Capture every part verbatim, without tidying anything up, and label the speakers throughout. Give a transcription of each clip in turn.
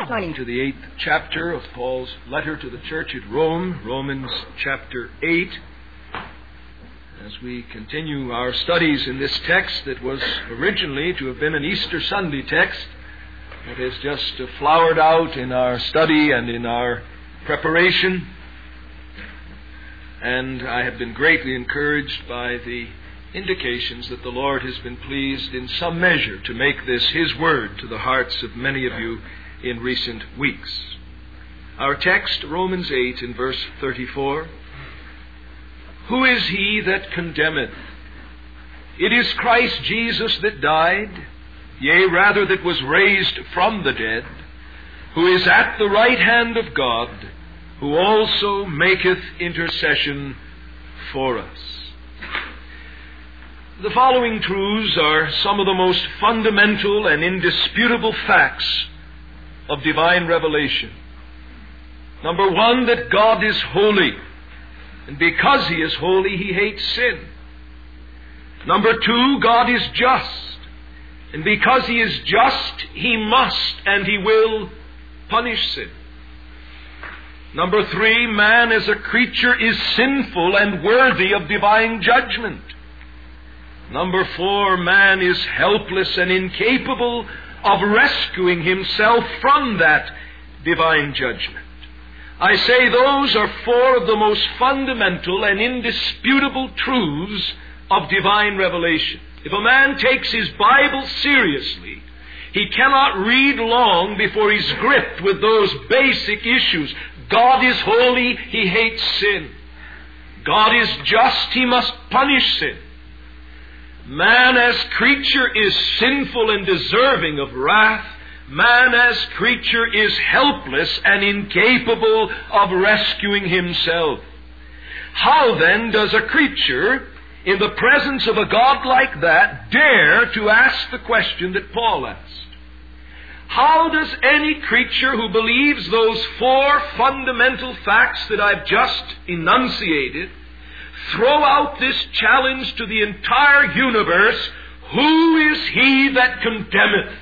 Speaker 1: Turning to the eighth chapter of Paul's letter to the church at Rome, Romans chapter eight, as we continue our studies in this text that was originally to have been an Easter Sunday text, that has just flowered out in our study and in our preparation. And I have been greatly encouraged by the indications that the Lord has been pleased in some measure to make this His word to the hearts of many of you in recent weeks. Our text, Romans eight in verse thirty-four. Who is he that condemneth? It is Christ Jesus that died, yea, rather that was raised from the dead, who is at the right hand of God, who also maketh intercession for us. The following truths are some of the most fundamental and indisputable facts of divine revelation. Number one, that God is holy, and because He is holy, He hates sin. Number two, God is just, and because He is just, He must and He will punish sin. Number three, man as a creature is sinful and worthy of divine judgment. Number four, man is helpless and incapable of rescuing himself from that divine judgment. I say those are four of the most fundamental and indisputable truths of divine revelation. If a man takes his Bible seriously, he cannot read long before he's gripped with those basic issues. God is holy, He hates sin. God is just, He must punish sin. Man as creature is sinful and deserving of wrath. Man as creature is helpless and incapable of rescuing himself. How then does a creature, in the presence of a God like that, dare to ask the question that Paul asked? How does any creature who believes those four fundamental facts that I've just enunciated throw out this challenge to the entire universe? Who is he that condemneth?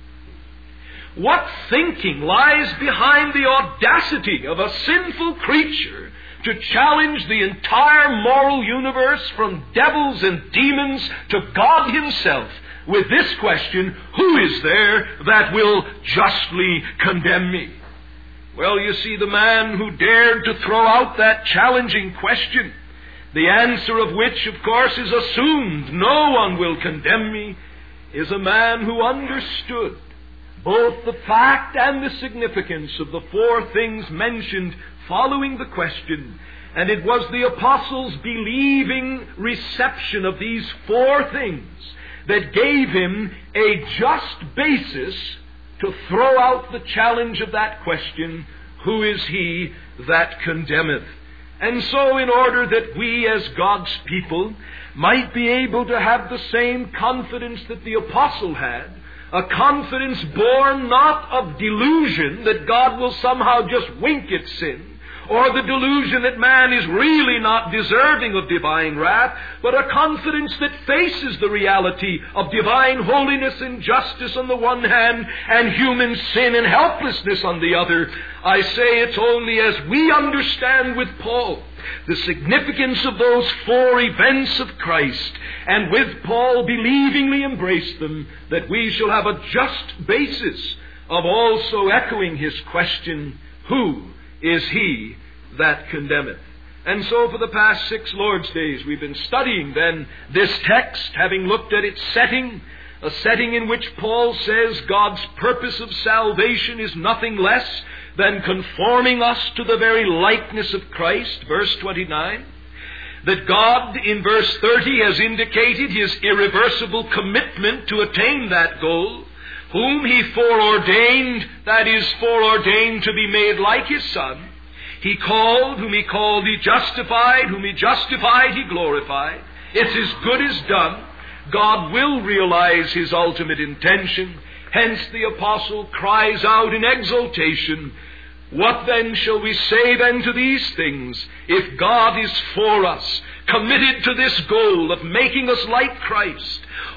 Speaker 1: What thinking lies behind the audacity of a sinful creature to challenge the entire moral universe, from devils and demons to God Himself, with this question, who is there that will justly condemn me? Well, you see, the man who dared to throw out that challenging question, the answer of which, of course, is assumed, no one will condemn me, is a man who understood both the fact and the significance of the four things mentioned following the question. And it was the apostles' believing reception of these four things that gave him a just basis to throw out the challenge of that question, who is he that condemneth? And so, in order that we as God's people might be able to have the same confidence that the apostle had, a confidence born not of delusion that God will somehow just wink at sin, or the delusion that man is really not deserving of divine wrath, but a confidence that faces the reality of divine holiness and justice on the one hand, and human sin and helplessness on the other. I say it's only as we understand with Paul the significance of those four events of Christ, and with Paul believingly embrace them, that we shall have a just basis of also echoing his question, who is he that condemneth? And so for the past six Lord's Days we've been studying then this text, having looked at its setting, a setting in which Paul says God's purpose of salvation is nothing less than conforming us to the very likeness of Christ, verse twenty-nine. That God, in verse thirty, has indicated His irreversible commitment to attain that goal, whom He foreordained, that is, foreordained to be made like His Son. He called, whom He called, He justified, whom He justified, He glorified. It's as good as done. God will realize His ultimate intention. Hence the apostle cries out in exultation, what then shall we say then to these things? If God is for us, committed to this goal of making us like Christ,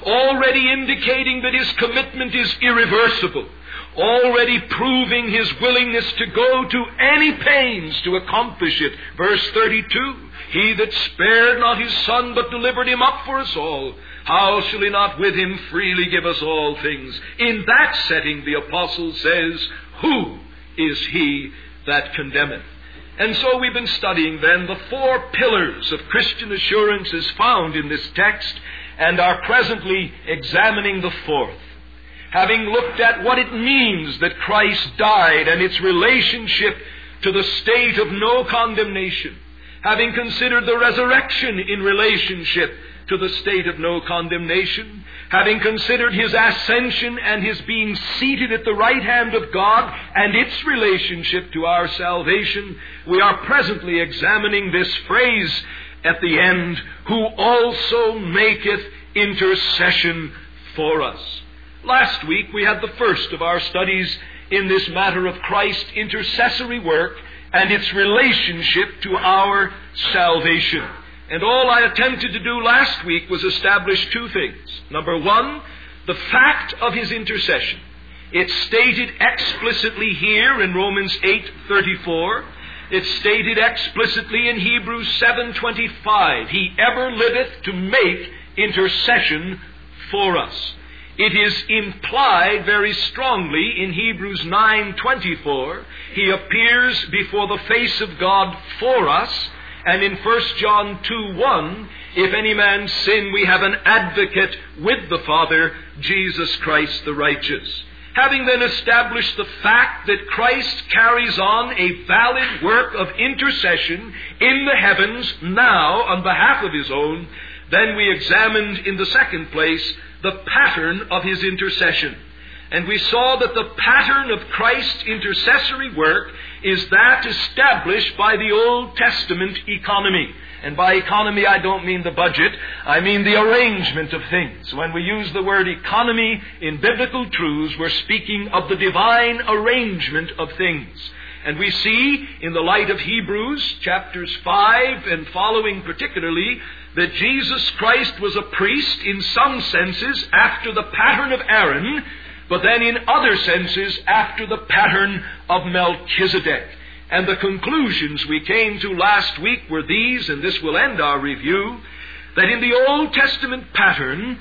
Speaker 1: already indicating that his commitment is irreversible, already proving his willingness to go to any pains to accomplish it. Verse thirty-two, he that spared not his Son, but delivered him up for us all, how shall he not with him freely give us all things? In that setting, the apostle says, who is he that condemneth? And so we've been studying then the four pillars of Christian assurance as found in this text, and are presently examining the fourth. Having looked at what it means that Christ died and its relationship to the state of no condemnation, having considered the resurrection in relationship to the state of no condemnation, having considered his ascension and his being seated at the right hand of God and its relationship to our salvation, we are presently examining this phrase at the end, who also maketh intercession for us. Last week we had the first of our studies in this matter of Christ's intercessory work and its relationship to our salvation. And all I attempted to do last week was establish two things. Number one, the fact of his intercession. It's stated explicitly here in Romans eight thirty-four. It's stated explicitly in Hebrews seven twenty-five. He ever liveth to make intercession for us. It is implied very strongly in Hebrews nine twenty-four. He appears before the face of God for us. And in First John two one, if any man sin, we have an advocate with the Father, Jesus Christ the righteous. Having then established the fact that Christ carries on a valid work of intercession in the heavens now on behalf of his own, then we examined in the second place the pattern of his intercession. And we saw that the pattern of Christ's intercessory work is that established by the Old Testament economy. And by economy, I don't mean the budget. I mean the arrangement of things. When we use the word economy in biblical truths, we're speaking of the divine arrangement of things. And we see, in the light of Hebrews, chapters five and following particularly, that Jesus Christ was a priest in some senses after the pattern of Aaron, but then in other senses after the pattern of Melchizedek. And the conclusions we came to last week were these, and this will end our review, that in the Old Testament pattern,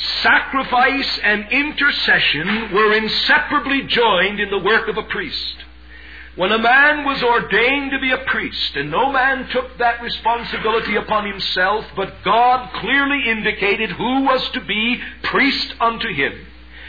Speaker 1: sacrifice and intercession were inseparably joined in the work of a priest. When a man was ordained to be a priest, and no man took that responsibility upon himself, but God clearly indicated who was to be priest unto him,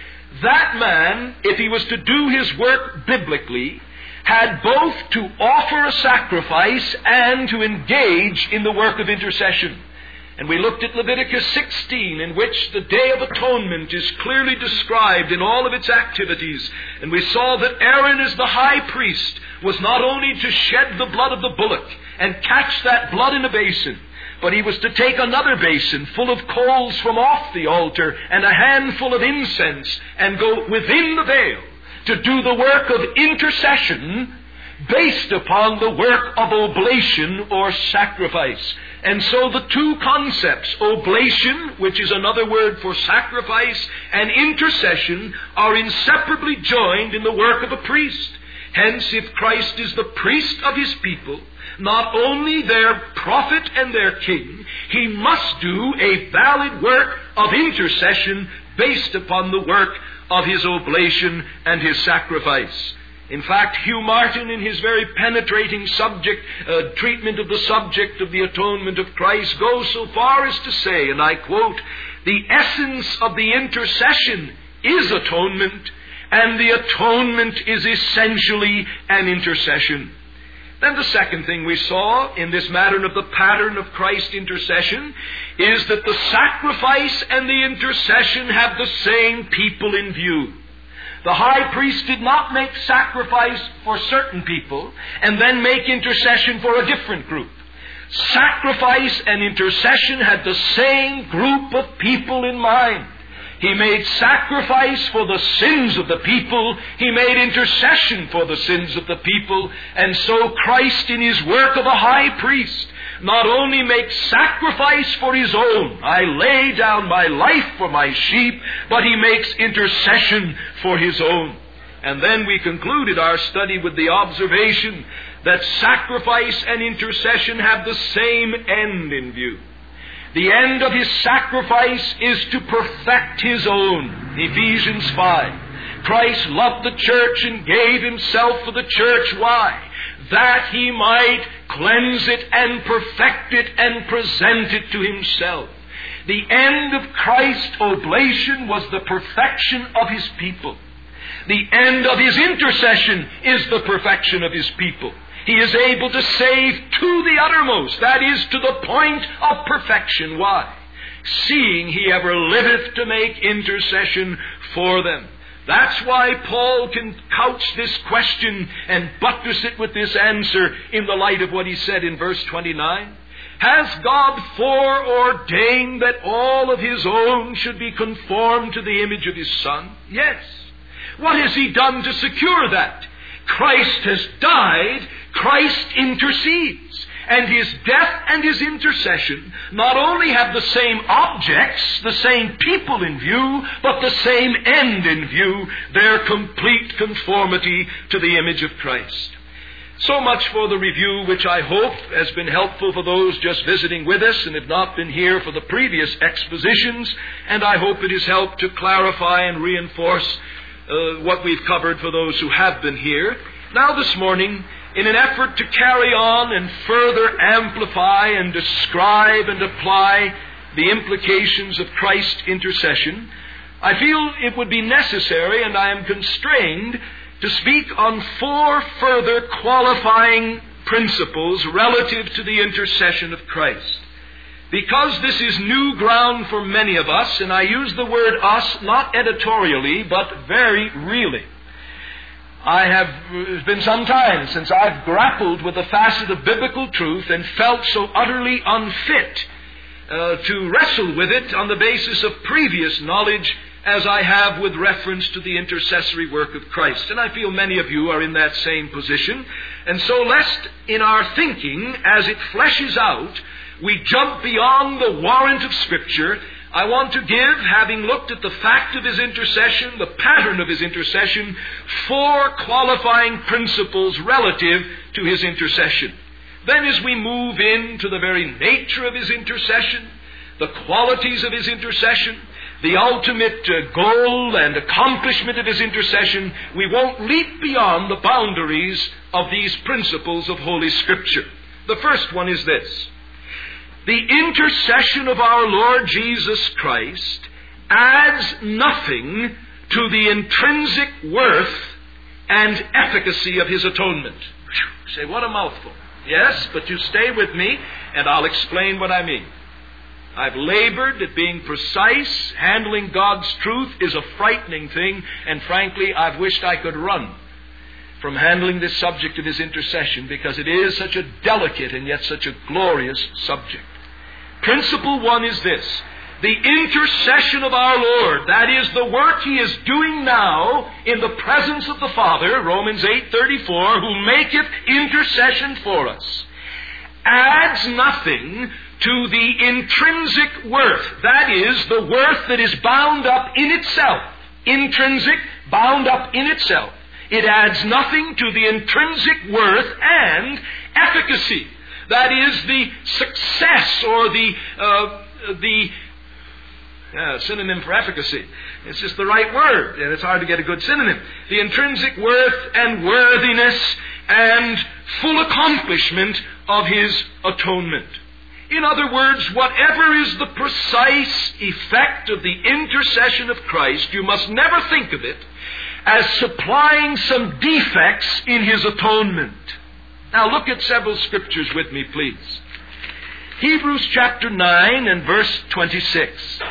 Speaker 1: that man, if he was to do his work biblically, had both to offer a sacrifice and to engage in the work of intercession. And we looked at Leviticus sixteen, in which the Day of Atonement is clearly described in all of its activities. And we saw that Aaron, as the high priest, was not only to shed the blood of the bullock and catch that blood in a basin, but he was to take another basin full of coals from off the altar and a handful of incense and go within the veil to do the work of intercession based upon the work of oblation or sacrifice. And so the two concepts, oblation, which is another word for sacrifice, and intercession, are inseparably joined in the work of a priest. Hence, if Christ is the priest of his people, not only their prophet and their king, he must do a valid work of intercession based upon the work of his oblation and his sacrifice. In fact, Hugh Martin, in his very penetrating subject uh, treatment of the subject of the atonement of Christ, goes so far as to say, and I quote, "The essence of the intercession is atonement, and the atonement is essentially an intercession." Then the second thing we saw in this matter of the pattern of Christ's intercession is that the sacrifice and the intercession have the same people in view. The high priest did not make sacrifice for certain people and then make intercession for a different group. Sacrifice and intercession had the same group of people in mind. He made sacrifice for the sins of the people. He made intercession for the sins of the people. And so Christ, in his work of a high priest, not only makes sacrifice for his own, I lay down my life for my sheep, but he makes intercession for his own. And then we concluded our study with the observation that sacrifice and intercession have the same end in view. The end of his sacrifice is to perfect his own. Ephesians five. Christ loved the church and gave himself for the church. Why? That he might cleanse it and perfect it and present it to himself. The end of Christ's oblation was the perfection of his people. The end of his intercession is the perfection of his people. He is able to save to the uttermost, that is, to the point of perfection. Why? Seeing he ever liveth to make intercession for them. That's why Paul can couch this question and buttress it with this answer in the light of what he said in verse twenty-nine. Has God foreordained that all of his own should be conformed to the image of his Son? Yes. What has he done to secure that? Christ has died. Christ intercedes. And his death and his intercession not only have the same objects, the same people in view, but the same end in view, their complete conformity to the image of Christ. So much for the review, which I hope has been helpful for those just visiting with us and have not been here for the previous expositions, and I hope it has helped to clarify and reinforce uh, what we've covered for those who have been here. Now this morning, in an effort to carry on and further amplify and describe and apply the implications of Christ's intercession, I feel it would be necessary, and I am constrained, to speak on four further qualifying principles relative to the intercession of Christ. Because this is new ground for many of us, and I use the word us not editorially, but very really. I have, it's been some time since I've grappled with the facet of biblical truth and felt so utterly unfit uh, to wrestle with it on the basis of previous knowledge as I have with reference to the intercessory work of Christ. And I feel many of you are in that same position. And so lest in our thinking, as it fleshes out, we jump beyond the warrant of Scripture, I want to give, having looked at the fact of his intercession, the pattern of his intercession, four qualifying principles relative to his intercession. Then as we move into the very nature of his intercession, the qualities of his intercession, the ultimate uh, goal and accomplishment of his intercession, we won't leap beyond the boundaries of these principles of Holy Scripture. The first one is this. The intercession of our Lord Jesus Christ adds nothing to the intrinsic worth and efficacy of his atonement. Whew, say, what a mouthful. Yes, but you stay with me and I'll explain what I mean. I've labored at being precise. Handling God's truth is a frightening thing, and frankly, I've wished I could run from handling this subject of his intercession, because it is such a delicate and yet such a glorious subject. Principle one is this. The intercession of our Lord, that is the work he is doing now in the presence of the Father, Romans eight thirty-four, who maketh intercession for us, adds nothing to the intrinsic worth. That is, the worth that is bound up in itself. Intrinsic, bound up in itself. It adds nothing to the intrinsic worth and efficacy. That is the success or the uh, the uh, synonym for efficacy. It's just the right word, and it's hard to get a good synonym. The intrinsic worth and worthiness and full accomplishment of his atonement. In other words, whatever is the precise effect of the intercession of Christ, you must never think of it as supplying some defects in his atonement. Now look at several scriptures with me, please. Hebrews chapter nine and verse twenty-six.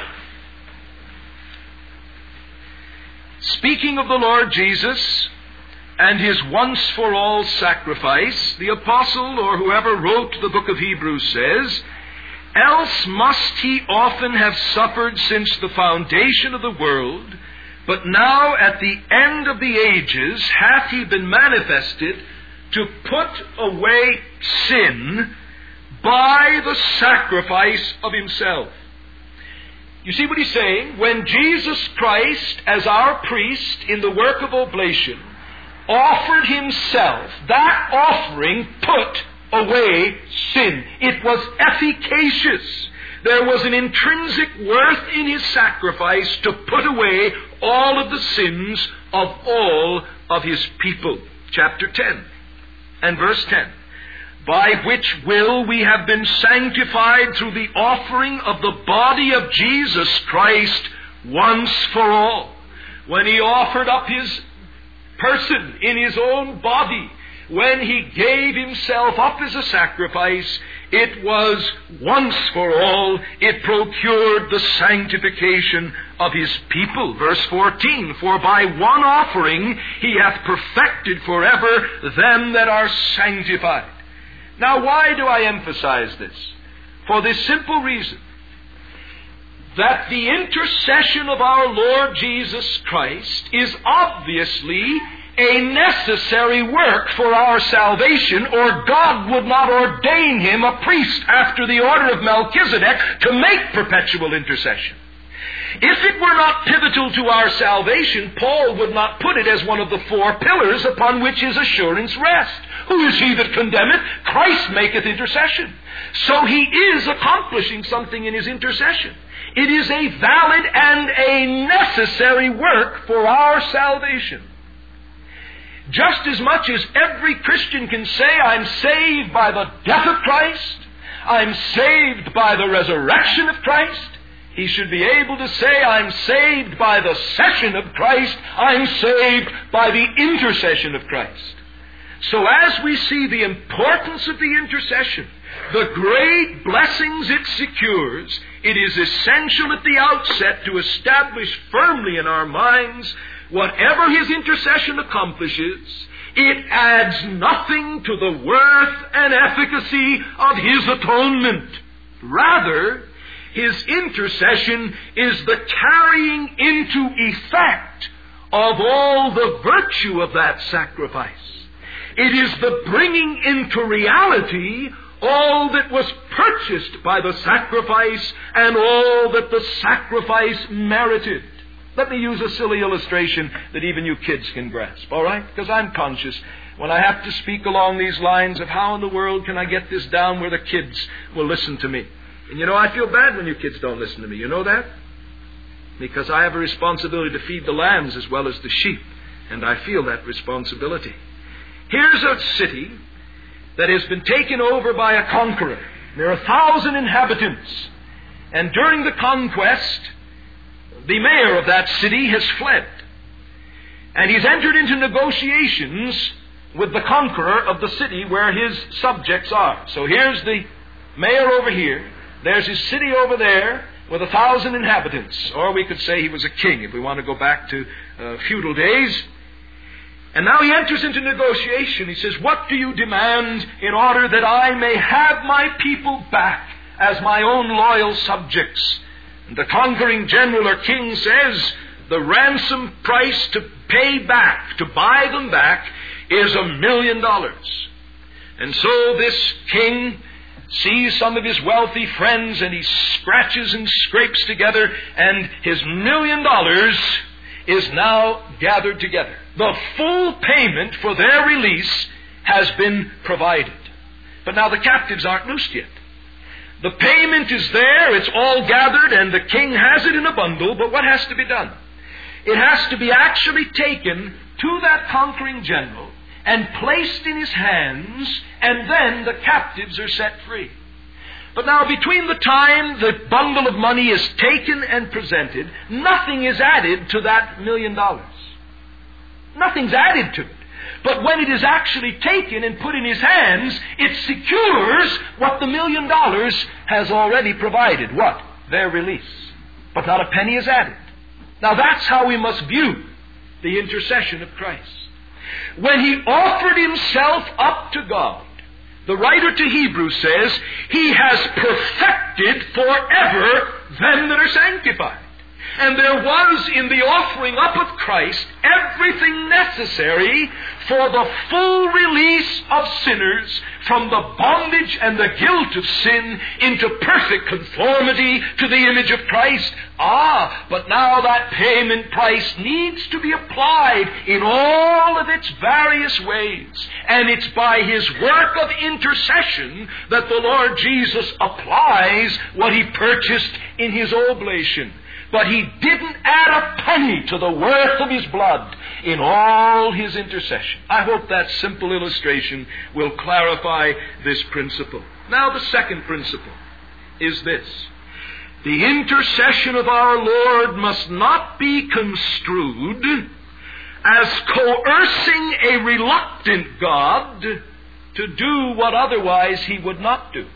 Speaker 1: Speaking of the Lord Jesus and his once-for-all sacrifice, the apostle or whoever wrote the book of Hebrews says, else must he often have suffered since the foundation of the world, but now at the end of the ages hath he been manifested to put away sin by the sacrifice of himself. You see what he's saying? When Jesus Christ, as our priest in the work of oblation, offered himself, that offering put away sin. It was efficacious. There was an intrinsic worth in his sacrifice to put away all of the sins of all of his people. Chapter ten and verse ten. By which will we have been sanctified through the offering of the body of Jesus Christ once for all. When he offered up his person in his own body, when he gave himself up as a sacrifice, it was once for all. It procured the sanctification of his people. Verse fourteen, for by one offering he hath perfected forever them that are sanctified. Now, why do I emphasize this? For this simple reason, that the intercession of our Lord Jesus Christ is obviously a necessary work for our salvation, or God would not ordain him a priest after the order of Melchizedek to make perpetual intercession. If it were not pivotal to our salvation, Paul would not put it as one of the four pillars upon which his assurance rests. Who is he that condemneth? Christ maketh intercession. So he is accomplishing something in his intercession. It is a valid and a necessary work for our salvation. Just as much as every Christian can say, I'm saved by the death of Christ, I'm saved by the resurrection of Christ, he should be able to say, I'm saved by the session of Christ, I'm saved by the intercession of Christ. So as we see the importance of the intercession, the great blessings it secures, it is essential at the outset to establish firmly in our minds whatever his intercession accomplishes, it adds nothing to the worth and efficacy of his atonement. Rather, his intercession is the carrying into effect of all the virtue of that sacrifice. It is the bringing into reality all that was purchased by the sacrifice and all that the sacrifice merited. Let me use a silly illustration that even you kids can grasp, all right? Because I'm conscious when I have to speak along these lines of how in the world can I get this down where the kids will listen to me. And you know, I feel bad when you kids don't listen to me. You know that? Because I have a responsibility to feed the lambs as well as the sheep. And I feel that responsibility. Here's a city that has been taken over by a conqueror. There are a thousand inhabitants. And during the conquest, the mayor of that city has fled. And he's entered into negotiations with the conqueror of the city where his subjects are. So here's the mayor over here. There's his city over there with a thousand inhabitants. Or we could say he was a king if we want to go back to uh, feudal days. And now he enters into negotiation. He says, what do you demand in order that I may have my people back as my own loyal subjects? And the conquering general or king says, the ransom price to pay back, to buy them back, is a million dollars. And so this king sees some of his wealthy friends and he scratches and scrapes together, and his million dollars is now gathered together. The full payment for their release has been provided. But now the captives aren't loosed yet. The payment is there, it's all gathered, and the king has it in a bundle, but what has to be done? It has to be actually taken to that conquering general and placed in his hands, and then the captives are set free. But now between the time the bundle of money is taken and presented, nothing is added to that million dollars. Nothing's added to it. But when it is actually taken and put in his hands, it secures what the million dollars has already provided. What? Their release. But not a penny is added. Now that's how we must view the intercession of Christ. When he offered himself up to God, the writer to Hebrews says, he has perfected forever them that are sanctified. And there was in the offering up of Christ everything necessary for the full release of sinners from the bondage and the guilt of sin into perfect conformity to the image of Christ. Ah, but now that payment price needs to be applied in all of its various ways. And it's by His work of intercession that the Lord Jesus applies what He purchased in His oblation. But He didn't add a penny to the worth of His blood in all His intercession. I hope that simple illustration will clarify this principle. Now, the second principle is this. The intercession of our Lord must not be construed as coercing a reluctant God to do what otherwise He would not do.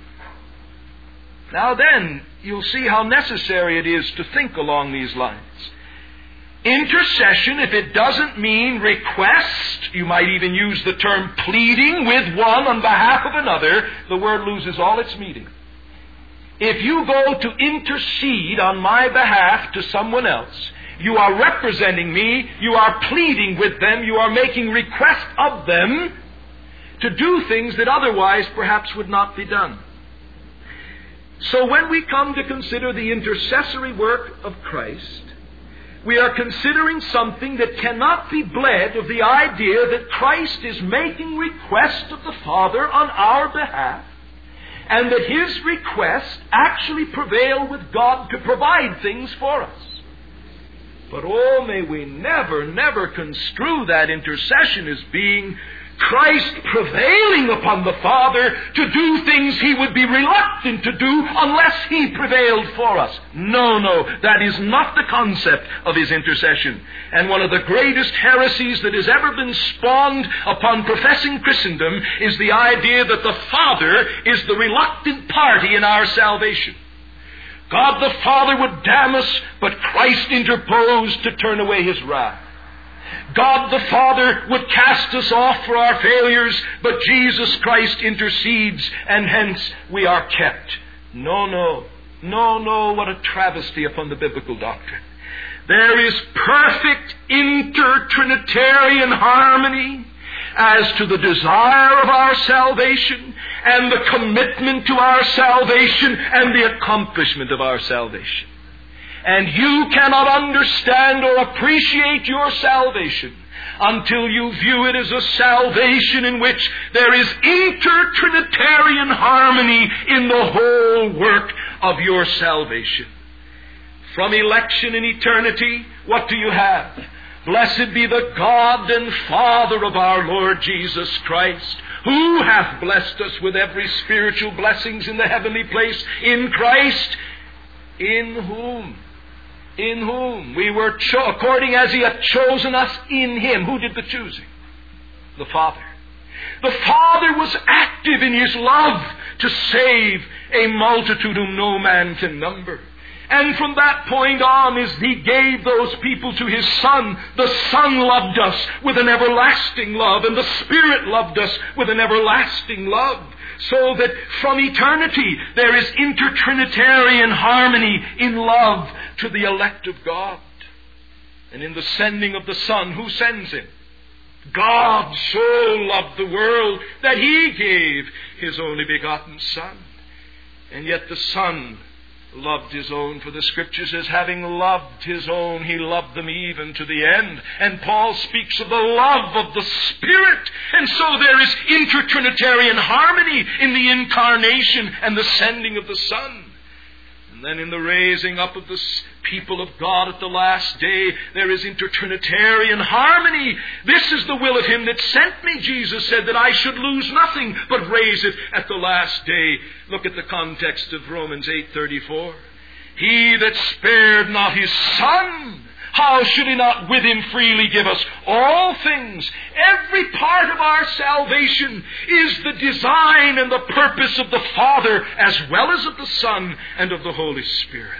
Speaker 1: Now then, you'll see how necessary it is to think along these lines. Intercession, if it doesn't mean request, you might even use the term pleading with one on behalf of another, the word loses all its meaning. If you go to intercede on my behalf to someone else, you are representing me, you are pleading with them, you are making request of them to do things that otherwise perhaps would not be done. So when we come to consider the intercessory work of Christ, we are considering something that cannot be bled of the idea that Christ is making request of the Father on our behalf, and that His requests actually prevail with God to provide things for us. But oh, may we never, never construe that intercession as being Christ prevailing upon the Father to do things He would be reluctant to do unless He prevailed for us. No, no, that is not the concept of His intercession. And one of the greatest heresies that has ever been spawned upon professing Christendom is the idea that the Father is the reluctant party in our salvation. God the Father would damn us, but Christ interposed to turn away His wrath. God the Father would cast us off for our failures, but Jesus Christ intercedes, and hence we are kept. No, no, no, no, what a travesty upon the biblical doctrine. There is perfect inter-Trinitarian harmony as to the desire of our salvation and the commitment to our salvation and the accomplishment of our salvation. And you cannot understand or appreciate your salvation until you view it as a salvation in which there is inter-Trinitarian harmony in the whole work of your salvation. From election in eternity, what do you have? Blessed be the God and Father of our Lord Jesus Christ, who hath blessed us with every spiritual blessings in the heavenly place in Christ, in whom In whom we were, cho- according as He hath chosen us in Him. Who did the choosing? The Father. The Father was active in His love to save a multitude whom no man can number. And from that point on, as He gave those people to His Son, the Son loved us with an everlasting love, and the Spirit loved us with an everlasting love. So that from eternity there is inter-Trinitarian harmony in love to the elect of God. And in the sending of the Son, who sends Him? God so loved the world that He gave His only begotten Son. And yet the Son loved His own, for the Scripture says, having loved His own, He loved them even to the end. And Paul speaks of the love of the Spirit. And so there is inter-Trinitarian harmony in the incarnation and the sending of the Son. And then in the raising up of the people of God at the last day, there is inter-Trinitarian harmony. This is the will of Him that sent me, Jesus said, that I should lose nothing, but raise it at the last day. Look at the context of Romans eight thirty-four. He that spared not His Son, how should He not with Him freely give us all things? Every part of our salvation is the design and the purpose of the Father, as well as of the Son and of the Holy Spirit.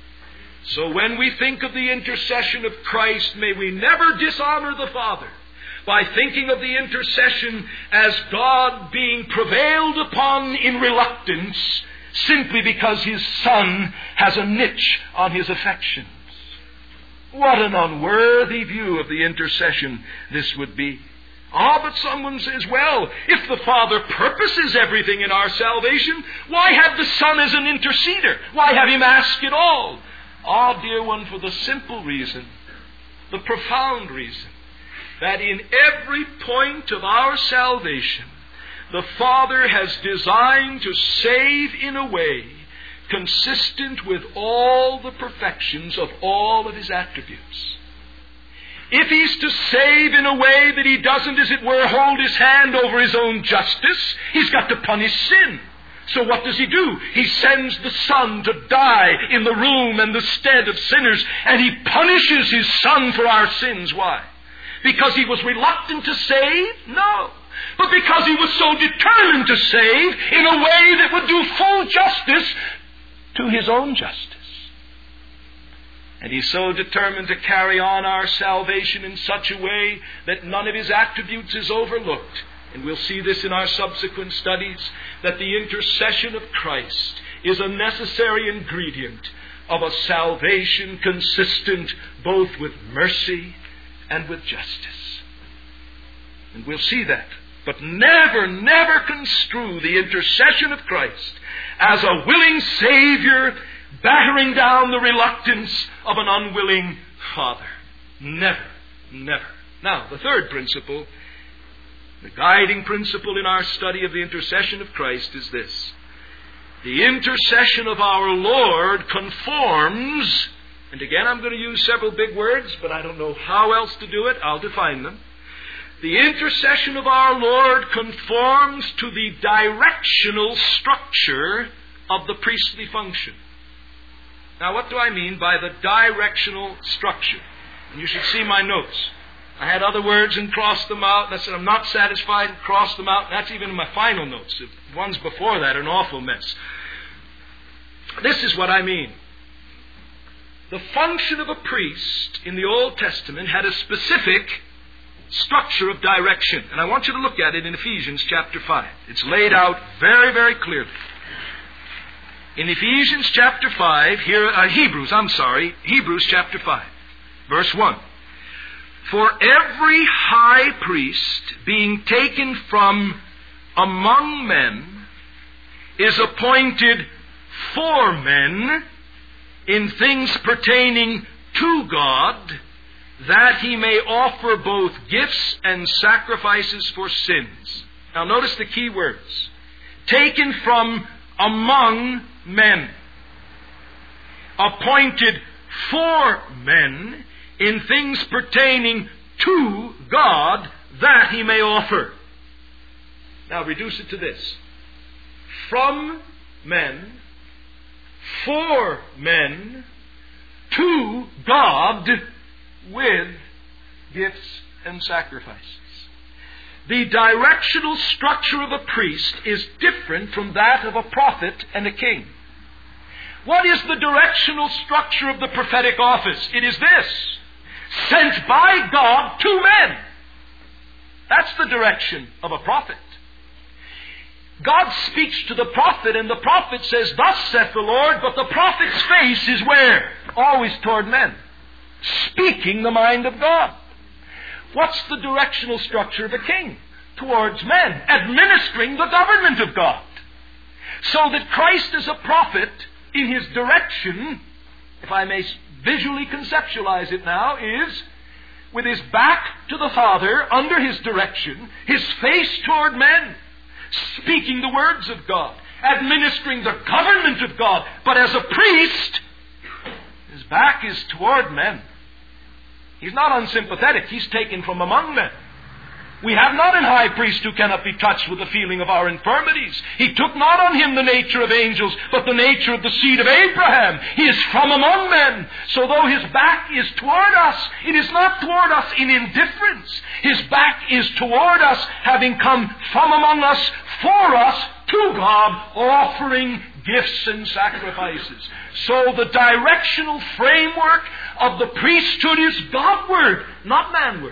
Speaker 1: So when we think of the intercession of Christ, may we never dishonor the Father by thinking of the intercession as God being prevailed upon in reluctance simply because His Son has a niche on His affections. What an unworthy view of the intercession this would be. Ah, but someone says, well, if the Father purposes everything in our salvation, why have the Son as an interceder? Why have Him ask it all? Ah, dear one, for the simple reason, the profound reason, that in every point of our salvation, the Father has designed to save in a way consistent with all the perfections of all of His attributes. If He's to save in a way that He doesn't, as it were, hold His hand over His own justice, He's got to punish sin. So what does He do? He sends the Son to die in the room and the stead of sinners, and He punishes His Son for our sins. Why? Because He was reluctant to save? No. But because He was so determined to save in a way that would do full justice to His own justice. And He's so determined to carry on our salvation in such a way that none of His attributes is overlooked. And we'll see this in our subsequent studies, that the intercession of Christ is a necessary ingredient of a salvation consistent both with mercy and with justice. And we'll see that. But never, never construe the intercession of Christ as a willing Savior battering down the reluctance of an unwilling Father. Never, never. Now, the third principle, the guiding principle in our study of the intercession of Christ is this. The intercession of our Lord conforms, and again I'm going to use several big words, but I don't know how else to do it. I'll define them. The intercession of our Lord conforms to the directional structure of the priestly function. Now, what do I mean by the directional structure? And you should see my notes. I had other words and crossed them out, and I said I'm not satisfied and crossed them out. And that's even in my final notes. The ones before that are an awful mess. This is what I mean. The function of a priest in the Old Testament had a specific structure of direction. And I want you to look at it in Ephesians chapter five. It's laid out very, very clearly. In Ephesians chapter five, here, uh, Hebrews, I'm sorry, Hebrews chapter five, verse one. For every high priest being taken from among men is appointed for men in things pertaining to God, that He may offer both gifts and sacrifices for sins. Now notice the key words. Taken from among men. Appointed for men in things pertaining to God, that He may offer. Now reduce it to this. From men, for men, to God, with gifts and sacrifices. The directional structure of a priest is different from that of a prophet and a king. What is the directional structure of the prophetic office? It is this: sent by God to men. That's the direction of a prophet. God speaks to the prophet, and the prophet says, "Thus saith the Lord," but the prophet's face is where? Always toward men. Speaking the mind of God. What's the directional structure of a king? Towards men, administering the government of God. So that Christ as a prophet, in His direction, if I may visually conceptualize it now, is with His back to the Father, under His direction, His face toward men, speaking the words of God, administering the government of God. But as a priest, His back is toward men. He's not unsympathetic. He's taken from among men. We have not an high priest who cannot be touched with the feeling of our infirmities. He took not on Him the nature of angels, but the nature of the seed of Abraham. He is from among men. So though His back is toward us, it is not toward us in indifference. His back is toward us, having come from among us, for us, to God, offering gifts and sacrifices. So the directional framework of the priesthood is Godward, not manward.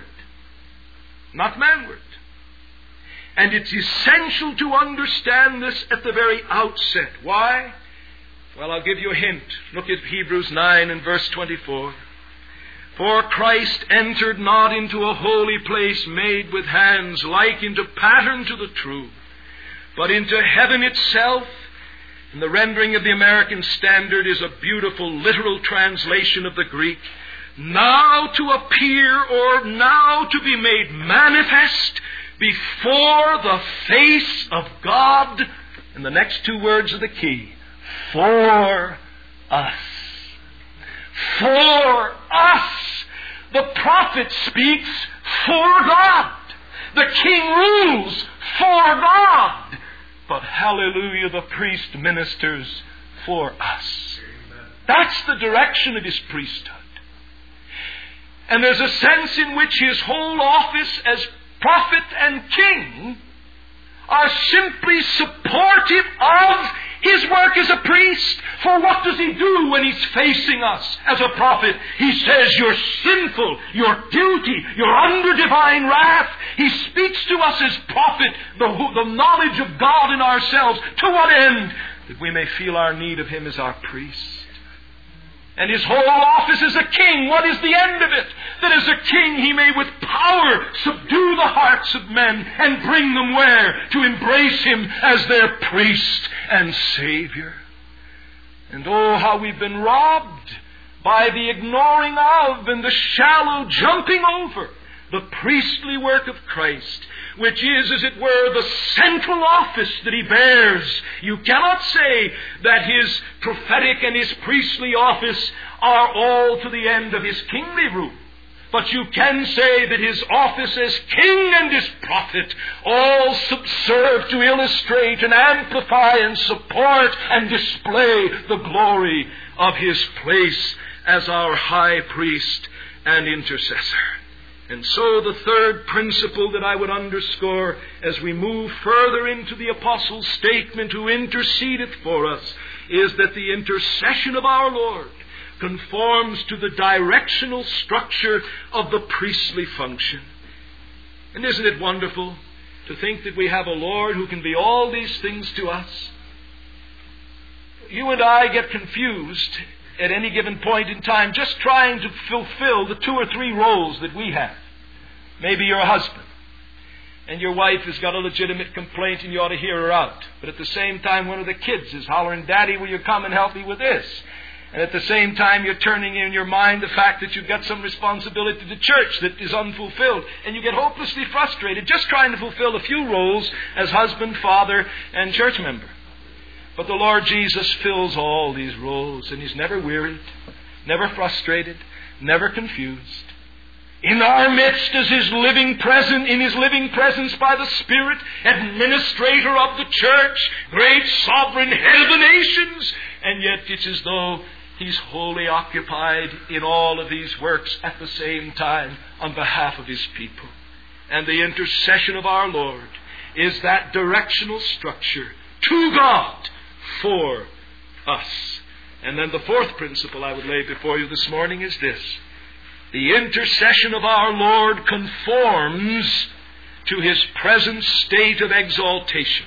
Speaker 1: Not manward. And it's essential to understand this at the very outset. Why? Well, I'll give you a hint. Look at Hebrews nine and verse twenty-four. For Christ entered not into a holy place made with hands, like into pattern to the true, but into heaven itself. And the rendering of the American Standard is a beautiful literal translation of the Greek. Now to appear, or now to be made manifest before the face of God. And the next two words are the key. For us. For us. The prophet speaks for God. The king rules for God. But hallelujah, the priest ministers for us. That's the direction of his priesthood. And there's a sense in which his whole office as prophet and king are simply supportive of his work as a priest. For what does he do when he's facing us as a prophet? He says, you're sinful, you're guilty, you're under divine wrath. He speaks to us as prophet, the, the knowledge of God in ourselves. To what end? That we may feel our need of him as our priest. And his whole office as a king, what is the end of it? That as a king he may with power subdue the hearts of men and bring them where? To embrace him as their priest and Savior. And oh, how we've been robbed by the ignoring of and the shallow jumping over the priestly work of Christ, which is, as it were, the central office that he bears. You cannot say that his prophetic and his priestly office are all to the end of his kingly rule. But you can say that his office as king and as prophet all subserve to illustrate and amplify and support and display the glory of his place as our high priest and intercessor. And so the third principle that I would underscore as we move further into the apostle's statement, who intercedeth for us, is that the intercession of our Lord conforms to the directional structure of the priestly function. And isn't it wonderful to think that we have a Lord who can be all these things to us? You and I get confused at any given point in time just trying to fulfill the two or three roles that we have. Maybe you're a husband, and your wife has got a legitimate complaint and you ought to hear her out. But at the same time, one of the kids is hollering, Daddy, will you come and help me with this? And at the same time, you're turning in your mind the fact that you've got some responsibility to the church that is unfulfilled. And you get hopelessly frustrated just trying to fulfill a few roles as husband, father, and church member. But the Lord Jesus fills all these roles, and he's never wearied, never frustrated, never confused. In our midst is his living presence, in his living presence by the Spirit, administrator of the church, great sovereign head of the nations. And yet it's as though he's wholly occupied in all of these works at the same time on behalf of his people. And the intercession of our Lord is that directional structure to God for us. And then the fourth principle I would lay before you this morning is this. The intercession of our Lord conforms to his present state of exaltation.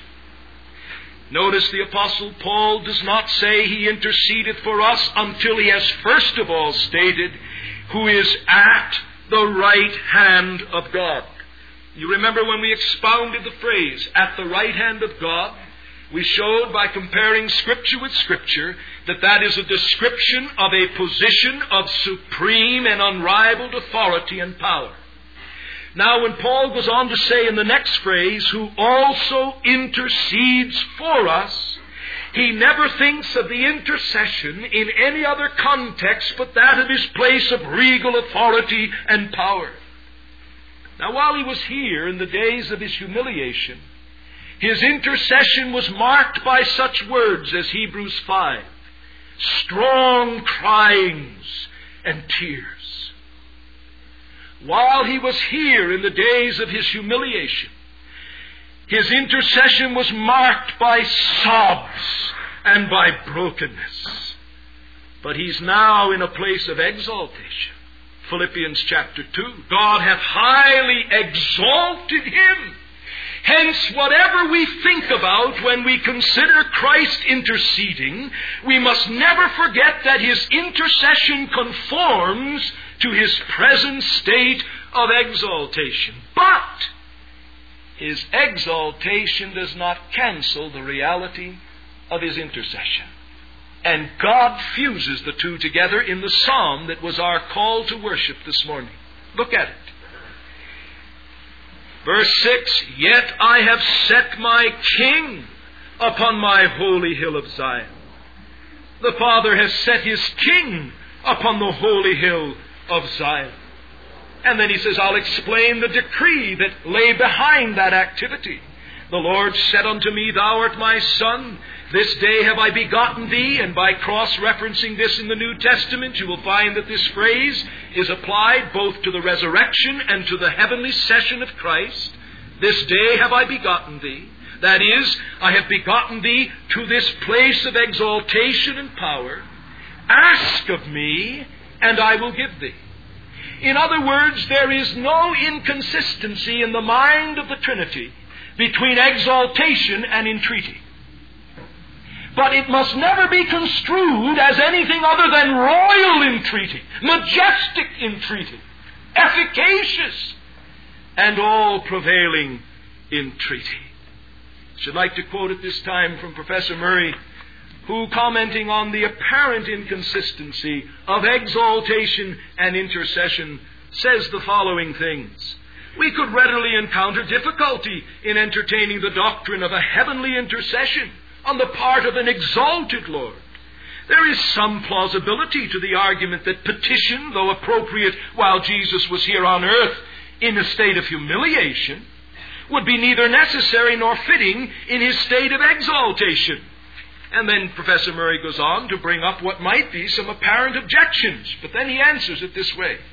Speaker 1: Notice the Apostle Paul does not say he intercedeth for us until he has first of all stated who is at the right hand of God. You remember when we expounded the phrase, at the right hand of God? We showed by comparing Scripture with Scripture that that is a description of a position of supreme and unrivaled authority and power. Now when Paul goes on to say in the next phrase, who also intercedes for us, he never thinks of the intercession in any other context but that of his place of regal authority and power. Now while he was here in the days of his humiliation, his intercession was marked by such words as Hebrews five, strong cryings and tears. While he was here in the days of his humiliation, his intercession was marked by sobs and by brokenness. But he's now in a place of exaltation. Philippians chapter two, God hath highly exalted him. Hence, whatever we think about when we consider Christ interceding, we must never forget that his intercession conforms to his present state of exaltation. But his exaltation does not cancel the reality of his intercession. And God fuses the two together in the psalm that was our call to worship this morning. Look at it. Verse six, "Yet I have set my King upon my holy hill of Zion." The Father has set his King upon the holy hill of Zion. And then he says, I'll explain the decree that lay behind that activity. "The Lord said unto me, Thou art my Son. This day have I begotten thee." And by cross-referencing this in the New Testament, you will find that this phrase is applied both to the resurrection and to the heavenly session of Christ. "This day have I begotten thee." That is, I have begotten thee to this place of exaltation and power. "Ask of me, and I will give thee." In other words, there is no inconsistency in the mind of the Trinity between exaltation and entreaty. But it must never be construed as anything other than royal entreaty, majestic entreaty, efficacious, and all-prevailing entreaty. I should like to quote at this time from Professor Murray, who, commenting on the apparent inconsistency of exaltation and intercession, says the following things. "We could readily encounter difficulty in entertaining the doctrine of a heavenly intercession on the part of an exalted Lord. There is some plausibility to the argument that petition, though appropriate while Jesus was here on earth in a state of humiliation, would be neither necessary nor fitting in his state of exaltation." And then Professor Murray goes on to bring up what might be some apparent objections, but then he answers it this way.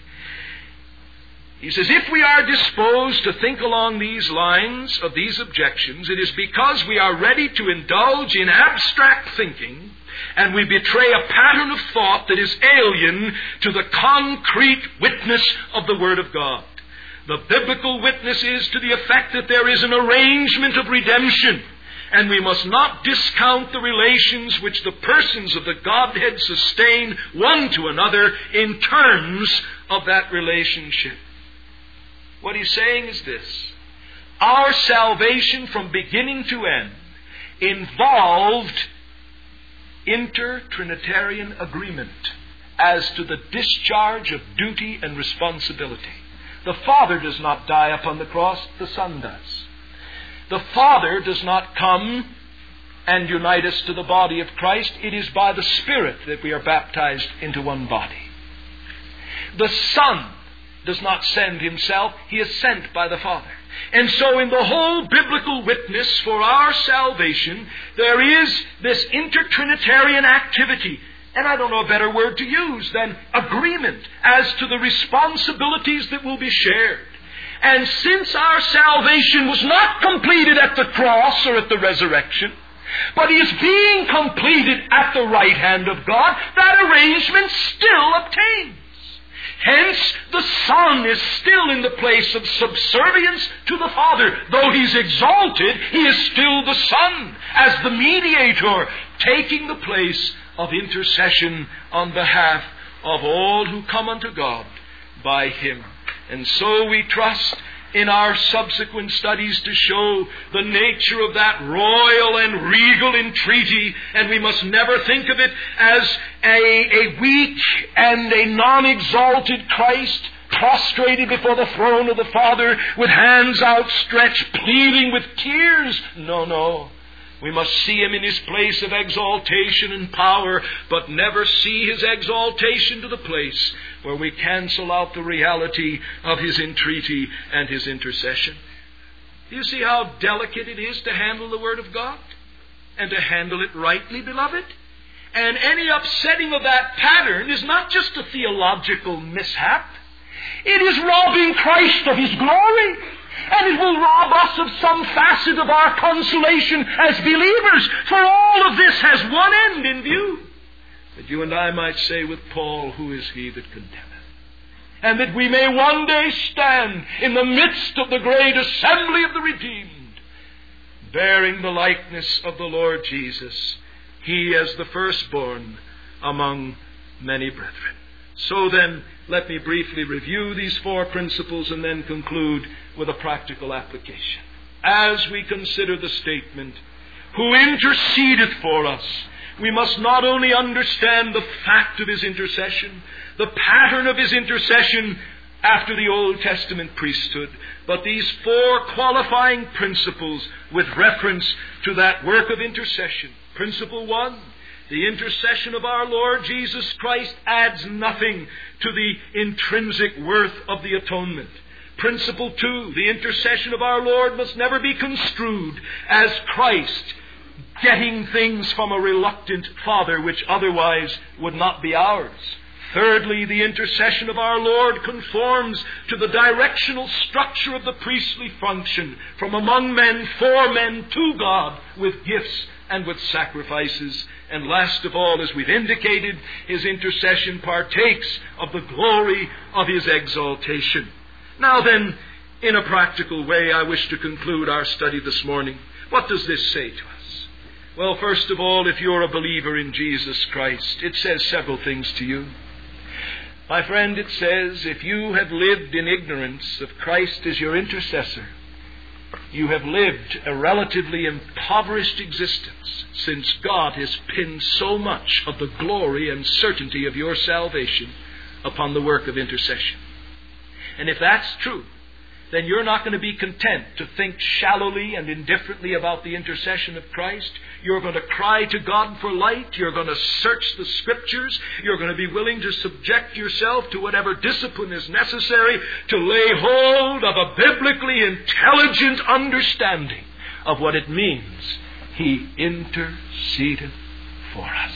Speaker 1: He says, "If we are disposed to think along these lines of these objections, it is because we are ready to indulge in abstract thinking, and we betray a pattern of thought that is alien to the concrete witness of the Word of God. The biblical witness is to the effect that there is an arrangement of redemption, and we must not discount the relations which the persons of the Godhead sustain one to another in terms of that relationship." What he's saying is this: our salvation from beginning to end involved inter-Trinitarian agreement as to the discharge of duty and responsibility. The Father does not die upon the cross, the Son does. The Father does not come and unite us to the body of Christ. It is by the Spirit that we are baptized into one body. The Son does not send himself. He is sent by the Father. And so in the whole biblical witness for our salvation, there is this inter-Trinitarian activity. And I don't know a better word to use than agreement as to the responsibilities that will be shared. And since our salvation was not completed at the cross or at the resurrection, but is being completed at the right hand of God, that arrangement still obtains. Hence, the Son is still in the place of subservience to the Father. Though He's exalted, He is still the Son, as the mediator, taking the place of intercession on behalf of all who come unto God by Him. And so we trust in our subsequent studies to show the nature of that royal and regal entreaty, and we must never think of it as a, a weak and a non-exalted Christ prostrated before the throne of the Father with hands outstretched, pleading with tears. No, no. We must see Him in His place of exaltation and power, but never see His exaltation to the place where we cancel out the reality of His entreaty and His intercession. Do you see how delicate it is to handle the Word of God? And to handle it rightly, beloved? And any upsetting of that pattern is not just a theological mishap. It is robbing Christ of His glory. And it will rob us of some facet of our consolation as believers. For all of this has one end in view. That you and I might say with Paul, "Who is he that condemneth?" And that we may one day stand in the midst of the great assembly of the redeemed, bearing the likeness of the Lord Jesus, He as the firstborn among many brethren. So then, Let me briefly review these four principles and then conclude with a practical application. As we consider the statement, who intercedeth for us, we must not only understand the fact of his intercession, the pattern of his intercession after the Old Testament priesthood, but these four qualifying principles with reference to that work of intercession. Principle one, the intercession of our Lord Jesus Christ adds nothing to the intrinsic worth of the atonement. Principle two, the intercession of our Lord must never be construed as Christ getting things from a reluctant Father which otherwise would not be ours. Thirdly, the intercession of our Lord conforms to the directional structure of the priestly function, from among men, for men, to God, with gifts and with sacrifices. And last of all, as we've indicated, his intercession partakes of the glory of his exaltation. Now then, in a practical way, I wish to conclude our study this morning. What does this say to us? Well, first of all, if you're a believer in Jesus Christ, it says several things to you. My friend, it says, if you have lived in ignorance of Christ as your intercessor, you have lived a relatively impoverished existence, since God has pinned so much of the glory and certainty of your salvation upon the work of intercession. And if that's true, then you're not going to be content to think shallowly and indifferently about the intercession of Christ. You're going to cry to God for light. You're going to search the Scriptures. You're going to be willing to subject yourself to whatever discipline is necessary to lay hold of a biblically intelligent understanding of what it means. He interceded for us.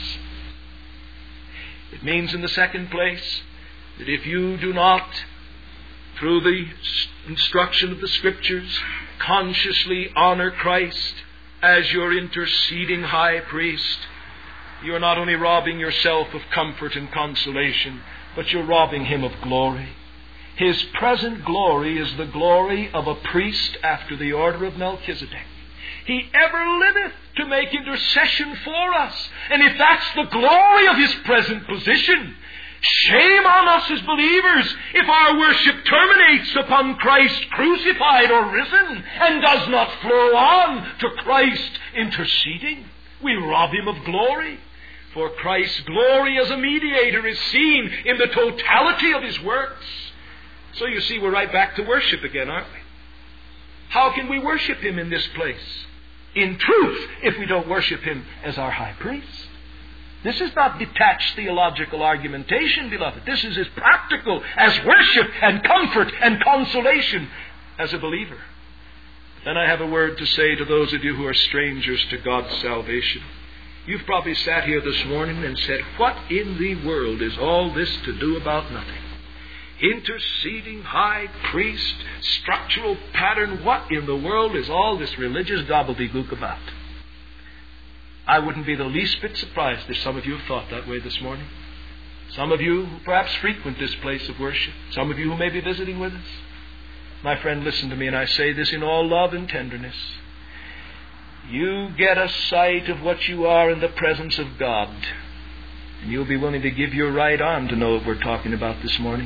Speaker 1: It means, in the second place, that if you do not, through the instruction of the Scriptures, consciously honor Christ as your interceding high priest, you're not only robbing yourself of comfort and consolation, but you're robbing him of glory. His present glory is the glory of a priest after the order of Melchizedek. He ever liveth to make intercession for us. And if that's the glory of his present position, shame on us as believers if our worship terminates upon Christ crucified or risen and does not flow on to Christ interceding. We rob him of glory. For Christ's glory as a mediator is seen in the totality of his works. So you see, we're right back to worship again, aren't we? How can we worship him in this place, in truth, if we don't worship him as our high priest? This is not detached theological argumentation, beloved. This is as practical as worship and comfort and consolation as a believer. Then I have a word to say to those of you who are strangers to God's salvation. You've probably sat here this morning and said, what in the world is all this to do about nothing? Interceding high priest, structural pattern, what in the world is all this religious gobbledygook about? I wouldn't be the least bit surprised if some of you have thought that way this morning. Some of you who perhaps frequent this place of worship. Some of you who may be visiting with us. My friend, listen to me, and I say this in all love and tenderness. You get a sight of what you are in the presence of God, and you'll be willing to give your right arm to know what we're talking about this morning.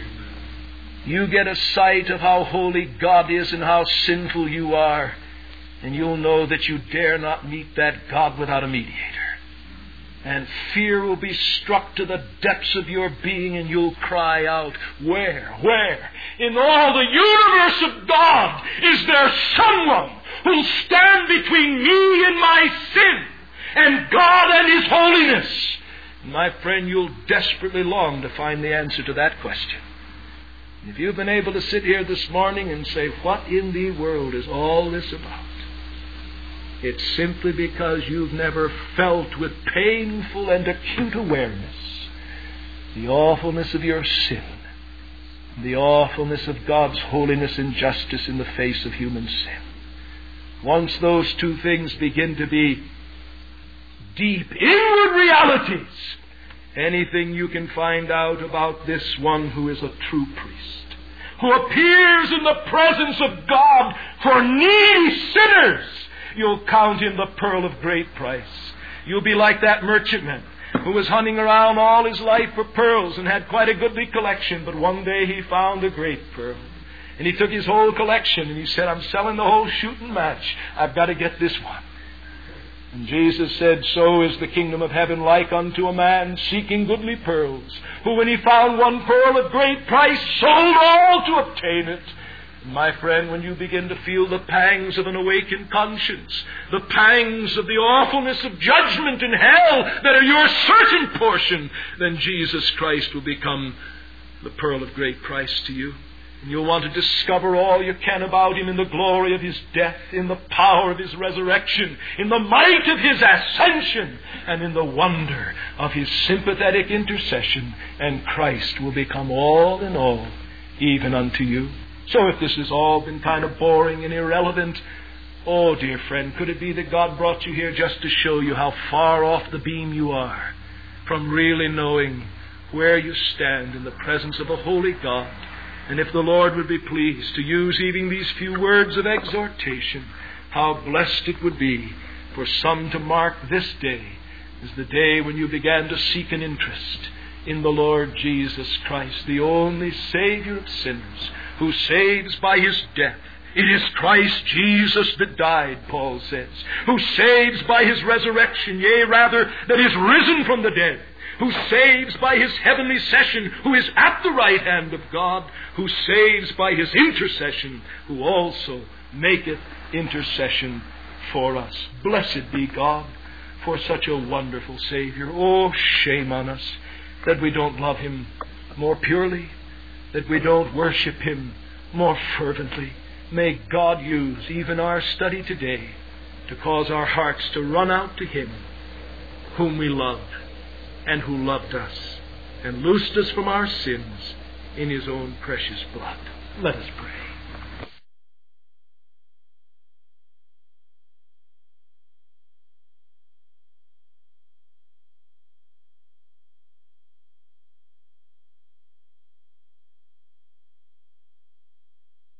Speaker 1: You get a sight of how holy God is and how sinful you are, and you'll know that you dare not meet that God without a mediator. And fear will be struck to the depths of your being, and you'll cry out, where, where, in all the universe of God, is there someone who'll stand between me and my sin, and God and His holiness? My friend, you'll desperately long to find the answer to that question. If you've been able to sit here this morning and say, what in the world is all this about? It's simply because you've never felt with painful and acute awareness the awfulness of your sin, the awfulness of God's holiness and justice in the face of human sin. Once those two things begin to be deep inward realities, anything you can find out about this one who is a true priest, who appears in the presence of God for needy sinners, you'll count him the pearl of great price. You'll be like that merchantman who was hunting around all his life for pearls and had quite a goodly collection, but one day he found a great pearl. And he took his whole collection and he said, I'm selling the whole shooting match. I've got to get this one. And Jesus said, so is the kingdom of heaven like unto a man seeking goodly pearls, who when he found one pearl of great price, sold all to obtain it. And my friend, when you begin to feel the pangs of an awakened conscience, the pangs of the awfulness of judgment in hell that are your certain portion, then Jesus Christ will become the pearl of great price to you. And you'll want to discover all you can about Him in the glory of His death, in the power of His resurrection, in the might of His ascension, and in the wonder of His sympathetic intercession. And Christ will become all in all, even unto you. So if this has all been kind of boring and irrelevant, oh dear friend, could it be that God brought you here just to show you how far off the beam you are from really knowing where you stand in the presence of a holy God? And if the Lord would be pleased to use even these few words of exhortation, how blessed it would be for some to mark this day as the day when you began to seek an interest in the Lord Jesus Christ, the only Savior of sinners, who saves by His death. It is Christ Jesus that died, Paul says, who saves by His resurrection, yea, rather, that is risen from the dead, who saves by His heavenly session, who is at the right hand of God, who saves by His intercession, who also maketh intercession for us. Blessed be God for such a wonderful Savior. Oh, shame on us that we don't love Him more purely, that we don't worship Him more fervently. May God use even our study today to cause our hearts to run out to Him whom we love and who loved us and loosed us from our sins in His own precious blood. Let us pray.